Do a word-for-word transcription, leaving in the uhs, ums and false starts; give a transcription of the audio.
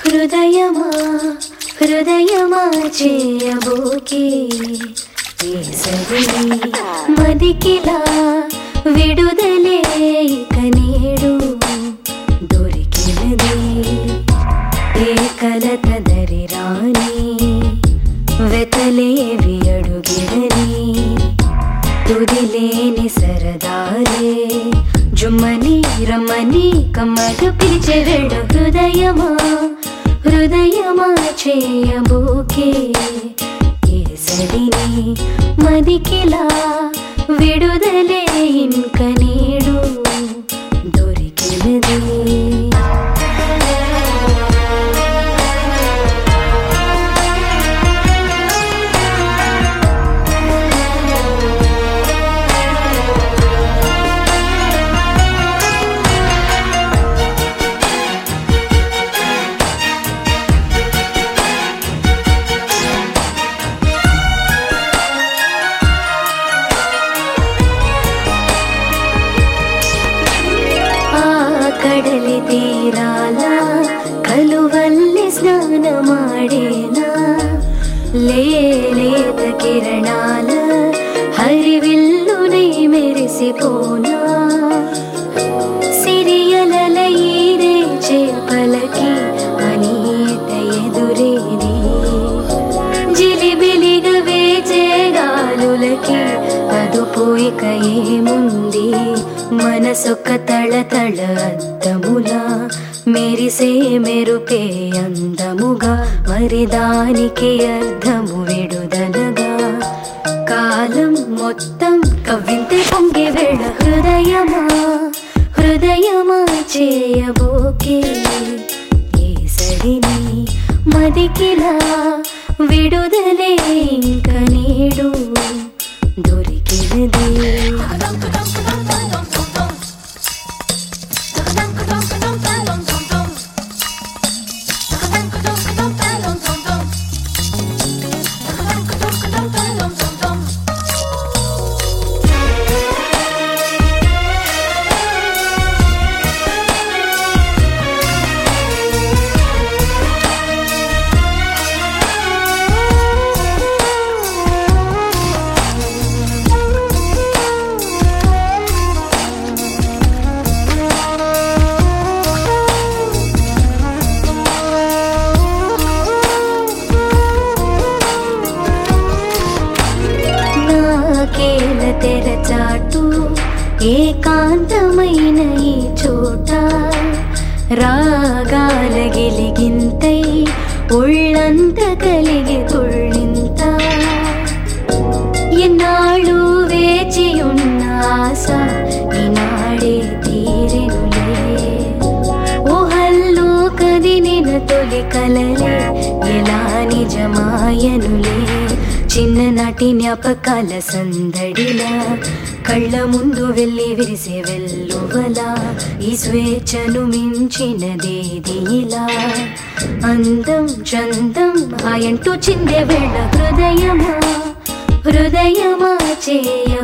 హృదయమా హృదయమా చేయబోకే కేసరి మదికిలా విడుదలే ఇక నేడు దొరికినది ఏ కలత దరి రాని వెతలేవి అడుగిడని తుదిలేని సరదాలే జుమ్మని రమ్మని కమ్మట పిలిచే వేళ హృదయమా హృదయమా చేయబోకే కేసరిని మదికిలా విడుదలే ఇంక నేడు దొరికినది. కడలి తీరాల కలువల్లి స్నానమాడేనా లేలేత కిరణాల హరివిల్లునై మెరిసిపోనా సిరియలలైరే చేపలకి అనీత ఎదురేది జిలిబిలిగా వేచే గాలులకి అదుపు ఇక ఏముంది మనసొక్క తళతళ అద్దములా మెరిసే మెరుపే అందముగా మరి దానికి అర్థము విడుదలగా కాలం మొత్తం కవ్వింతే పొంగి వేళ హృదయమా హృదయమా చేయబోకే కేసరిని మదికిలా విడుదలే ఇంక నేడు దొరికినది. తెరచాటు ఏకాంతమైన ఈ చోట రాగాల గిలిగింతై ఒళ్ళంత కలిగి తుళ్ళింత ఎన్నాళ్ళు వేచి ఉన్న ఆశ ఈనాడే తీరెనులే ఊహల్లో కదిలిన తొలి కలలే ఎలా నిజమాయనులే చిన్ననాటి జ్ఞాపకాల సందడిలా కళ్ళ ముందు వెళ్ళి విరిసే వెల్లువలా ఈ స్వేచ్ఛను మించినదేది ఇలా అందం చందం ఆయంటూ చిందే వేళ హృదయమా హృదయమా చేయ